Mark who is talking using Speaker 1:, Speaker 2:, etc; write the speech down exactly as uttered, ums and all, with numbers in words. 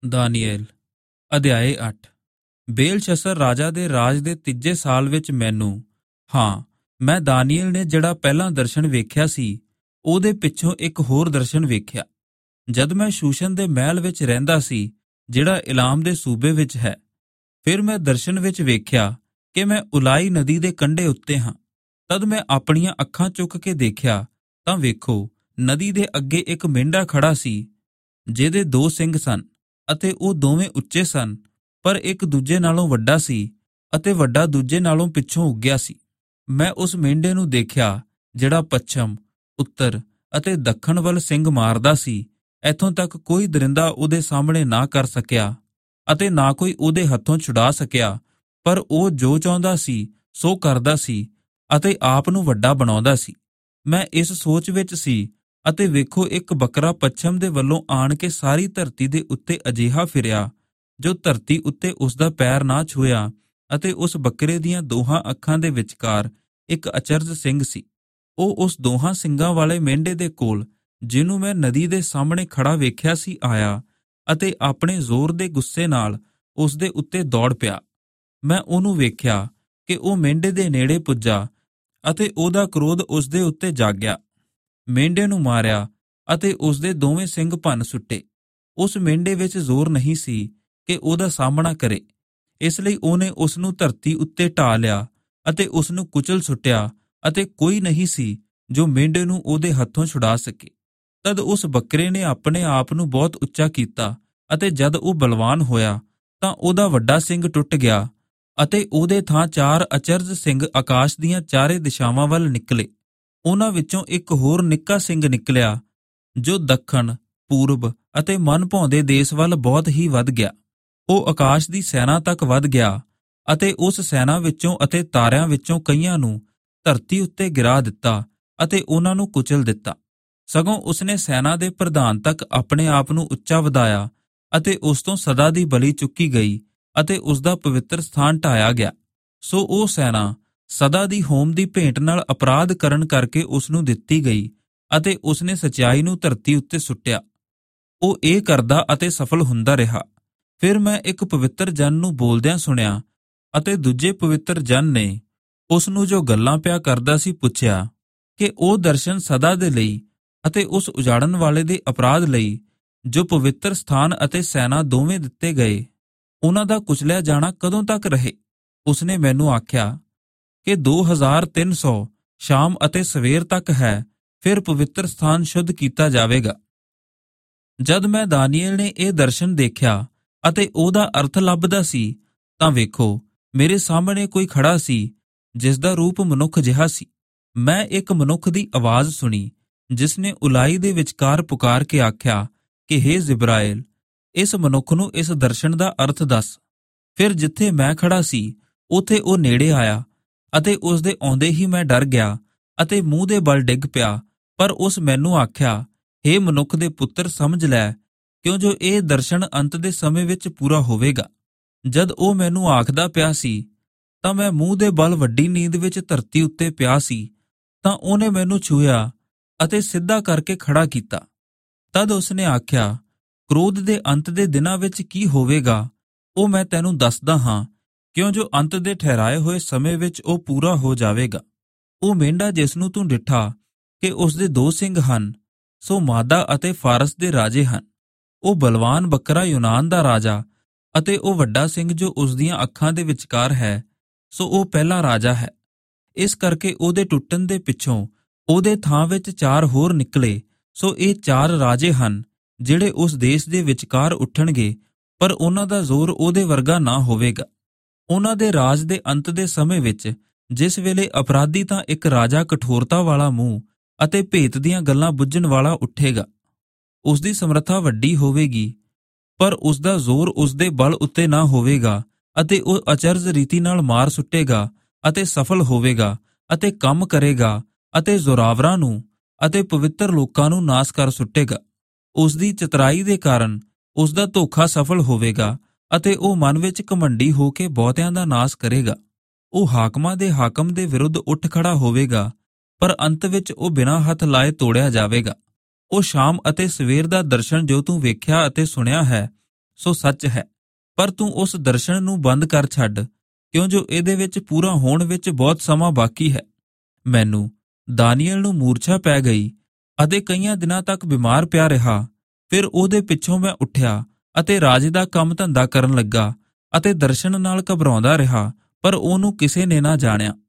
Speaker 1: ਦਾਨੀਏਲ ਅਧਿਆਏ ਅੱਠ। ਬੇਲਸ਼ੱਸਰ ਰਾਜਾ ਦੇ ਰਾਜ ਦੇ ਤੀਜੇ ਸਾਲ ਵਿੱਚ ਮੈਨੂੰ, ਹਾਂ ਮੈਂ ਦਾਨੀਏਲ ਨੇ ਜਿਹੜਾ ਪਹਿਲਾਂ ਦਰਸ਼ਨ ਵੇਖਿਆ ਸੀ, ਉਹਦੇ ਪਿੱਛੋਂ ਇੱਕ ਹੋਰ ਦਰਸ਼ਨ ਵੇਖਿਆ। ਜਦ ਮੈਂ ਸ਼ੂਸ਼ਨ ਦੇ ਮਹਿਲ ਵਿੱਚ ਰਹਿੰਦਾ ਸੀ, ਜਿਹੜਾ ਇਲਾਮ ਦੇ ਸੂਬੇ ਵਿੱਚ ਹੈ, ਫਿਰ ਮੈਂ ਦਰਸ਼ਨ ਵਿੱਚ ਵੇਖਿਆ ਕਿ ਮੈਂ ਉਲਾਈ ਨਦੀ ਦੇ ਕੰਢੇ ਉੱਤੇ ਹਾਂ। ਤਦ ਮੈਂ ਆਪਣੀਆਂ ਅੱਖਾਂ ਚੁੱਕ ਕੇ ਦੇਖਿਆ ਤਾਂ ਵੇਖੋ, ਨਦੀ ਦੇ ਅੱਗੇ ਇੱਕ ਮੇਂਢਾ ਖੜਾ ਸੀ, ਜਿਹਦੇ ਦੋ ਸਿੰਗ ਸਨ ਅਤੇ ਉਹ ਦੋਵੇਂ ਉੱਚੇ ਸਨ, ਪਰ ਇੱਕ ਦੂਜੇ ਨਾਲੋਂ ਵੱਡਾ ਸੀ ਅਤੇ ਵੱਡਾ ਦੂਜੇ ਨਾਲੋਂ ਪਿੱਛੋਂ ਉੱਗਿਆ ਸੀ। ਮੈਂ ਉਸ ਮੇਂਢੇ ਨੂੰ ਦੇਖਿਆ ਜਿਹੜਾ ਪੱਛਮ, ਉੱਤਰ ਅਤੇ ਦੱਖਣ ਵੱਲ ਸਿੰਗ ਮਾਰਦਾ ਸੀ। ਇੱਥੋਂ ਤੱਕ ਕੋਈ ਦਰਿੰਦਾ ਉਹਦੇ ਸਾਹਮਣੇ ਨਾ ਕਰ ਸਕਿਆ ਅਤੇ ਨਾ ਕੋਈ ਉਹਦੇ ਹੱਥੋਂ ਛੁਡਾ ਸਕਿਆ, ਪਰ ਉਹ ਜੋ ਚਾਹੁੰਦਾ ਸੀ ਸੋ ਕਰਦਾ ਸੀ ਅਤੇ ਆਪ ਨੂੰ ਵੱਡਾ ਬਣਾਉਂਦਾ ਸੀ। ਮੈਂ ਇਸ ਸੋਚ ਵਿੱਚ ਸੀ ਅਤੇ ਵੇਖੋ, ਇੱਕ ਬੱਕਰਾ ਪੱਛਮ ਦੇ ਵੱਲੋਂ ਆਣ ਕੇ ਸਾਰੀ ਧਰਤੀ ਦੇ ਉੱਤੇ ਅਜਿਹਾ ਫਿਰਿਆ ਜੋ ਧਰਤੀ ਉੱਤੇ ਉਸਦਾ ਪੈਰ ਨਾ ਛੂਹਿਆ, ਅਤੇ ਉਸ ਬੱਕਰੇ ਦੀਆਂ ਦੋਹਾਂ ਅੱਖਾਂ ਦੇ ਵਿਚਕਾਰ ਇੱਕ ਅਚਰਜ ਸਿੰਘ ਸੀ। ਉਹ ਉਸ ਦੋਹਾਂ ਸਿੰਘਾਂ ਵਾਲੇ ਮੇਂਢੇ ਦੇ ਕੋਲ, ਜਿਹਨੂੰ ਮੈਂ ਨਦੀ ਦੇ ਸਾਹਮਣੇ ਖੜਾ ਵੇਖਿਆ ਸੀ, ਆਇਆ ਅਤੇ ਆਪਣੇ ਜ਼ੋਰ ਦੇ ਗੁੱਸੇ ਨਾਲ ਉਸ ਦੇ ਉੱਤੇ ਦੌੜ ਪਿਆ। ਮੈਂ ਉਹਨੂੰ ਵੇਖਿਆ ਕਿ ਉਹ ਮੇਂਢੇ ਦੇ ਨੇੜੇ ਪੁੱਜਾ ਅਤੇ ਉਹਦਾ ਕ੍ਰੋਧ ਉਸ ਦੇ ਉੱਤੇ ਜਾਗਿਆ। ਮੇਂਢੇ ਨੂੰ ਮਾਰਿਆ ਅਤੇ ਉਸ ਦੇ ਦੋਵੇਂ ਸਿੰਗ ਭੰਨ ਸੁੱਟੇ। ਉਸ ਮੇਂਢੇ ਵਿੱਚ ਜ਼ੋਰ ਨਹੀਂ ਸੀ ਕਿ ਉਹਦਾ ਸਾਹਮਣਾ ਕਰੇ, ਇਸ ਲਈ ਉਹਨੇ ਉਸ ਨੂੰ ਧਰਤੀ ਉੱਤੇ ਢਾ ਲਿਆ ਅਤੇ ਉਸ ਨੂੰ ਕੁਚਲ ਸੁੱਟਿਆ, ਅਤੇ ਕੋਈ ਨਹੀਂ ਸੀ ਜੋ ਮੇਂਢੇ ਨੂੰ ਉਹਦੇ ਹੱਥੋਂ ਛੁਡਾ ਸਕੇ। ਤਦ ਉਸ ਬੱਕਰੇ ਨੇ ਆਪਣੇ ਆਪ ਨੂੰ ਬਹੁਤ ਉੱਚਾ ਕੀਤਾ, ਅਤੇ ਜਦ ਉਹ ਬਲਵਾਨ ਹੋਇਆ ਤਾਂ ਉਹਦਾ ਵੱਡਾ ਸਿੰਗ ਟੁੱਟ ਗਿਆ ਅਤੇ ਉਹਦੇ ਥਾਂ ਚਾਰ ਅਚਰਜ ਸਿੰਘ ਆਕਾਸ਼ ਦੀਆਂ ਚਾਰੇ ਦਿਸ਼ਾਵਾਂ ਵੱਲ ਨਿਕਲੇ। ਉਹਨਾਂ ਵਿੱਚੋਂ ਇੱਕ ਹੋਰ ਨਿੱਕਾ ਸਿੰਘ ਨਿਕਲਿਆ ਜੋ ਦੱਖਣ, ਪੂਰਬ ਅਤੇ ਮਨ ਭਾਉਂਦੇ ਦੇਸ਼ ਵੱਲ ਬਹੁਤ ਹੀ ਵੱਧ ਗਿਆ। ਉਹ ਆਕਾਸ਼ ਦੀ ਸੈਨਾ ਤੱਕ ਵੱਧ ਗਿਆ ਅਤੇ ਉਸ ਸੈਨਾ ਵਿੱਚੋਂ ਅਤੇ ਤਾਰਿਆਂ ਵਿੱਚੋਂ ਕਈਆਂ ਨੂੰ ਧਰਤੀ ਉੱਤੇ ਗਿਰਾ ਦਿੱਤਾ ਅਤੇ ਉਹਨਾਂ ਨੂੰ ਕੁਚਲ ਦਿੱਤਾ। ਸਗੋਂ ਉਸਨੇ ਸੈਨਾ ਦੇ ਪ੍ਰਧਾਨ ਤੱਕ ਆਪਣੇ ਆਪ ਨੂੰ ਉੱਚਾ ਵਧਾਇਆ ਅਤੇ ਉਸ ਤੋਂ ਸਦਾ ਦੀ ਬਲੀ ਚੁੱਕੀ ਗਈ ਅਤੇ ਉਸ ਦਾ ਪਵਿੱਤਰ ਸਥਾਨ ਢਾਇਆ ਗਿਆ। ਸੋ ਉਹ ਸੈਨਾ ਸਦਾ ਦੀ ਹੋਮ ਦੀ ਭੇਂਟ ਨਾਲ ਅਪਰਾਧ ਕਰਨ ਕਰਕੇ ਉਸ ਨੂੰ ਦਿੱਤੀ ਗਈ ਅਤੇ ਉਸਨੇ ਸਚਾਈ ਨੂੰ ਧਰਤੀ ਉੱਤੇ ਸੁੱਟਿਆ। ਉਹ ਇਹ ਕਰਦਾ ਅਤੇ ਸਫਲ ਹੁੰਦਾ ਰਿਹਾ। ਫਿਰ ਮੈਂ ਇੱਕ ਪਵਿੱਤਰ ਜਨ ਨੂੰ ਬੋਲਦਿਆਂ ਸੁਣਿਆ, ਅਤੇ ਦੂਜੇ ਪਵਿੱਤਰ ਜਨ ਨੇ ਉਸ ਨੂੰ ਜੋ ਗੱਲਾਂ ਪਿਆ ਕਰਦਾ ਸੀ ਪੁੱਛਿਆ ਕਿ ਉਹ ਦਰਸ਼ਨ ਸਦਾ ਦੇ ਲਈ ਅਤੇ ਉਸ ਉਜਾੜਨ ਵਾਲੇ ਦੇ ਅਪਰਾਧ ਲਈ ਜੋ ਪਵਿੱਤਰ ਸਥਾਨ ਅਤੇ ਸੈਨਾ ਦੋਵੇਂ ਦਿੱਤੇ ਗਏ, ਉਹਨਾਂ ਦਾ ਕੁਚਲਿਆ ਜਾਣਾ ਕਦੋਂ ਤੱਕ ਰਹੇ। ਉਸਨੇ ਮੈਨੂੰ ਆਖਿਆ ਕਿ ਦੋ ਹਜ਼ਾਰ ਤਿੰਨ ਸੌ ਸ਼ਾਮ ਅਤੇ ਸਵੇਰ ਤੱਕ ਹੈ, ਫਿਰ ਪਵਿੱਤਰ ਸਥਾਨ ਸ਼ੁੱਧ ਕੀਤਾ ਜਾਵੇਗਾ। ਜਦ ਮੈਂ ਦਾਨੀਏਲ ਨੇ ਇਹ ਦਰਸ਼ਨ ਦੇਖਿਆ ਅਤੇ ਉਹਦਾ ਅਰਥ ਲੱਭਦਾ ਸੀ, ਤਾਂ ਵੇਖੋ, ਮੇਰੇ ਸਾਹਮਣੇ ਕੋਈ ਖੜਾ ਸੀ ਜਿਸ ਦਾ ਰੂਪ ਮਨੁੱਖ ਜਿਹਾ ਸੀ। ਮੈਂ ਇੱਕ ਮਨੁੱਖ ਦੀ ਆਵਾਜ਼ ਸੁਣੀ ਜਿਸ ਨੇ ਉਲਾਈ ਦੇ ਵਿਚਕਾਰ ਪੁਕਾਰ ਕੇ ਆਖਿਆ ਕਿ ਹੇ ਜਿਬਰਾਇਲ, ਇਸ ਮਨੁੱਖ ਨੂੰ ਇਸ ਦਰਸ਼ਨ ਦਾ ਅਰਥ ਦੱਸ। ਫਿਰ ਜਿੱਥੇ ਮੈਂ ਖੜਾ ਸੀ ਉੱਥੇ ਉਹ ਨੇੜੇ ਆਇਆ, ਅਤੇ ਉਸ ਦੇ ਆਉਂਦੇ ਹੀ ਮੈਂ ਡਰ ਗਿਆ ਅਤੇ ਮੂੰਹ ਦੇ ਬਲ ਡਿੱਗ ਪਿਆ। ਪਰ ਉਸ ਮੈਨੂੰ ਆਖਿਆ, ਹੇ ਮਨੁੱਖ ਦੇ ਪੁੱਤਰ, ਸਮਝ ਲੈ, ਕਿਉਂ ਜੋ ਇਹ ਦਰਸ਼ਨ ਅੰਤ ਦੇ ਸਮੇਂ ਵਿੱਚ ਪੂਰਾ ਹੋਵੇਗਾ। ਜਦ ਉਹ ਮੈਨੂੰ ਆਖਦਾ ਪਿਆ ਸੀ ਤਾਂ ਮੈਂ ਮੂੰਹ ਦੇ ਬਲ ਵੱਡੀ ਨੀਂਦ ਵਿੱਚ ਧਰਤੀ ਉੱਤੇ ਪਿਆ ਸੀ। ਤਾਂ ਉਹਨੇ ਮੈਨੂੰ ਛੂਹਿਆ ਅਤੇ ਸਿੱਧਾ ਕਰਕੇ ਖੜਾ ਕੀਤਾ। ਤਦ ਉਸਨੇ ਆਖਿਆ, ਕ੍ਰੋਧ ਦੇ ਅੰਤ ਦੇ ਦਿਨਾਂ ਵਿੱਚ ਕੀ ਹੋਵੇਗਾ ਉਹ ਮੈਂ ਤੈਨੂੰ ਦੱਸਦਾ ਹਾਂ, ਕਿਉਂ ਜੋ ਅੰਤ ਦੇ ਠਹਿਰਾਏ ਹੋਏ ਸਮੇਂ ਵਿੱਚ ਉਹ ਪੂਰਾ ਹੋ ਜਾਵੇਗਾ। ਉਹ ਮੇਂਢਾ ਜਿਸ ਨੂੰ ਤੂੰ ਡਿੱਠਾ ਕਿ ਉਸਦੇ ਦੋ ਸਿੰਗ ਹਨ, ਸੋ ਮਾਦਾ ਅਤੇ ਫਾਰਸ ਦੇ ਰਾਜੇ ਹਨ। ਉਹ ਬਲਵਾਨ ਬੱਕਰਾ ਯੂਨਾਨ ਦਾ ਰਾਜਾ, ਅਤੇ ਉਹ ਵੱਡਾ ਸਿੰਘ ਜੋ ਉਸ ਦੀਆਂ ਅੱਖਾਂ ਦੇ ਵਿਚਕਾਰ ਹੈ, ਸੋ ਉਹ ਪਹਿਲਾ ਰਾਜਾ ਹੈ। ਇਸ ਕਰਕੇ ਉਹਦੇ ਟੁੱਟਣ ਦੇ ਪਿੱਛੋਂ ਉਹਦੇ ਥਾਂ ਵਿੱਚ ਚਾਰ ਹੋਰ ਨਿਕਲੇ। ਸੋ ਇਹ ਚਾਰ ਰਾਜੇ ਹਨ ਜਿਹੜੇ ਉਸ ਦੇਸ਼ ਦੇ ਵਿਚਕਾਰ ਉੱਠਣਗੇ, ਪਰ ਉਹਨਾਂ ਦਾ ਜ਼ੋਰ ਉਹਦੇ ਵਰਗਾ ਨਾ ਹੋਵੇਗਾ। ਉਹਨਾਂ ਦੇ ਰਾਜ ਦੇ ਅੰਤ ਦੇ ਸਮੇਂ ਵਿੱਚ, ਜਿਸ ਵੇਲੇ ਅਪਰਾਧੀ ਤਾਂ ਇੱਕ ਰਾਜਾ ਕਠੋਰਤਾ ਵਾਲਾ ਮੂੰਹ ਅਤੇ ਭੇਤ ਦੀਆਂ ਗੱਲਾਂ ਬੁੱਝਣ ਵਾਲਾ ਉੱਠੇਗਾ। ਉਸ ਦੀ ਸਮਰੱਥਾ ਵੱਡੀ ਹੋਵੇਗੀ, ਪਰ ਉਸ ਦਾ ਜ਼ੋਰ ਉਸ ਦੇ ਬਲ ਉੱਤੇ ਨਾ ਹੋਵੇਗਾ, ਅਤੇ ਉਹ ਅਚਰਜ ਰੀਤੀ ਨਾਲ ਮਾਰ ਸੁੱਟੇਗਾ ਅਤੇ ਸਫਲ ਹੋਵੇਗਾ ਅਤੇ ਕੰਮ ਕਰੇਗਾ ਅਤੇ ਜ਼ੋਰਾਵਰਾਂ ਨੂੰ ਅਤੇ ਪਵਿੱਤਰ ਲੋਕਾਂ ਨੂੰ ਨਾਸ ਕਰ ਸੁੱਟੇਗਾ। ਉਸ ਦੀ ਚਤਰਾਈ ਦੇ ਕਾਰਨ ਉਸ ਦਾ ਧੋਖਾ ਸਫਲ ਹੋਵੇਗਾ ਅਤੇ ਉਹ ਮਨ ਵਿੱਚ ਘਮੰਡੀ ਹੋ ਕੇ ਬਹੁਤਿਆਂ ਦਾ ਨਾਸ ਕਰੇਗਾ। ਉਹ ਹਾਕਮਾਂ ਦੇ ਹਾਕਮ ਦੇ ਵਿਰੁੱਧ ਉੱਠ ਖੜਾ ਹੋਵੇਗਾ, ਪਰ ਅੰਤ ਵਿੱਚ ਉਹ ਬਿਨਾਂ ਹੱਥ ਲਾਏ ਤੋੜਿਆ ਜਾਵੇਗਾ। ਉਹ ਸ਼ਾਮ ਅਤੇ ਸਵੇਰ ਦਾ ਦਰਸ਼ਨ ਜੋ ਤੂੰ ਵੇਖਿਆ ਅਤੇ ਸੁਣਿਆ ਹੈ ਸੋ ਸੱਚ ਹੈ, ਪਰ ਤੂੰ ਉਸ ਦਰਸ਼ਨ ਨੂੰ ਬੰਦ ਕਰ ਛੱਡ, ਕਿਉਂ ਜੋ ਇਹਦੇ ਵਿੱਚ ਪੂਰਾ ਹੋਣ ਵਿੱਚ ਬਹੁਤ ਸਮਾਂ ਬਾਕੀ ਹੈ। ਮੈਨੂੰ ਦਾਨੀਏਲ ਨੂੰ ਮੂਰਛਾ ਪੈ ਗਈ ਅਤੇ ਕਈਆਂ ਦਿਨਾਂ ਤੱਕ ਬਿਮਾਰ ਪਿਆ ਰਿਹਾ। ਫਿਰ ਉਹਦੇ ਪਿੱਛੋਂ ਮੈਂ ਉੱਠਿਆ ਅਤੇ ਰਾਜੇ ਦਾ ਕੰਮ ਧੰਦਾ ਕਰਨ ਲੱਗਾ ਅਤੇ ਦਰਸ਼ਨ ਨਾਲ ਘਬਰਾਉਂਦਾ ਰਿਹਾ, ਪਰ ਉਹਨੂੰ ਕਿਸੇ ਨੇ ਨਾ ਜਾਣਿਆ।